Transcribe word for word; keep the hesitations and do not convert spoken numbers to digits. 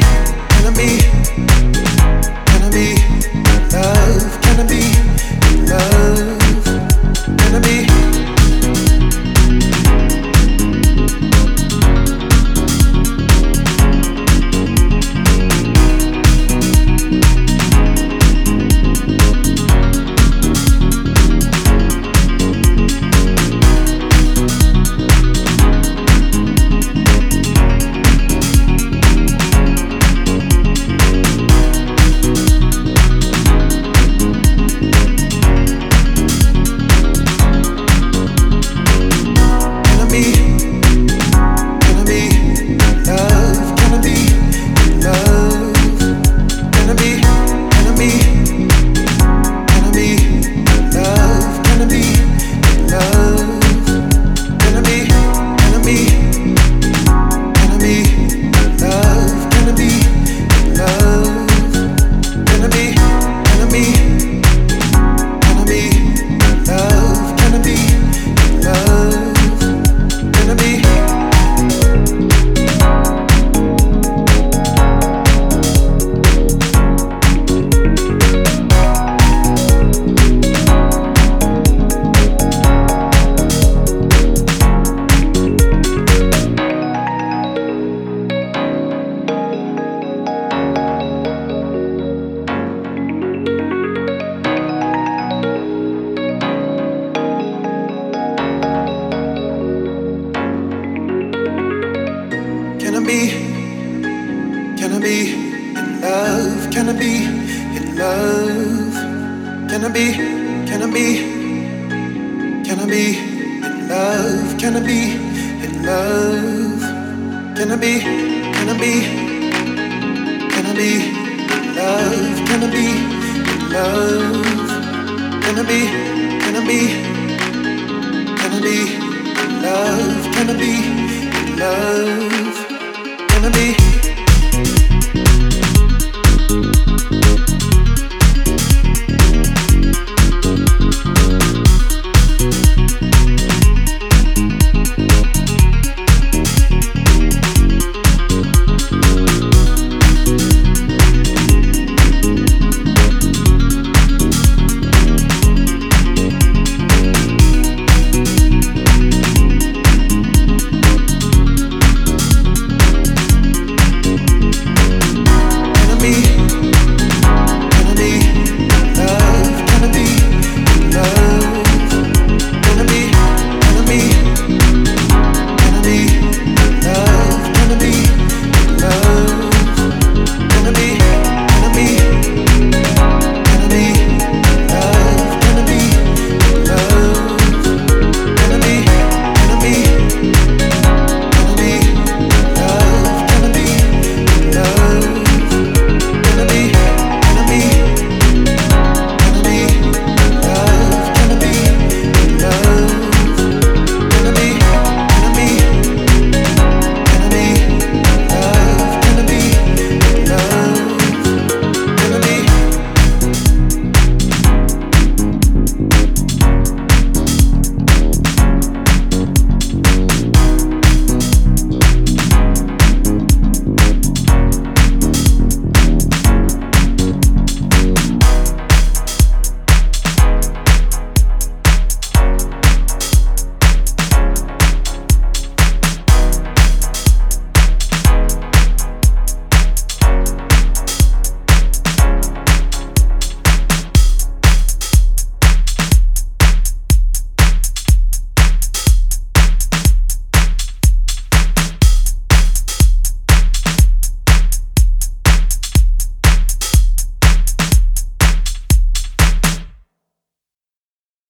can I be, can I be love? Can I be love? Can I be? Can I be, can I be in love? Can I be in love? Can I be, can I be, can I be in love? Can I be in love? Can I be, can I be, can I be in love? Can I be in love? Can I be, can I be, can I be in love? Can I be in love? Can I be?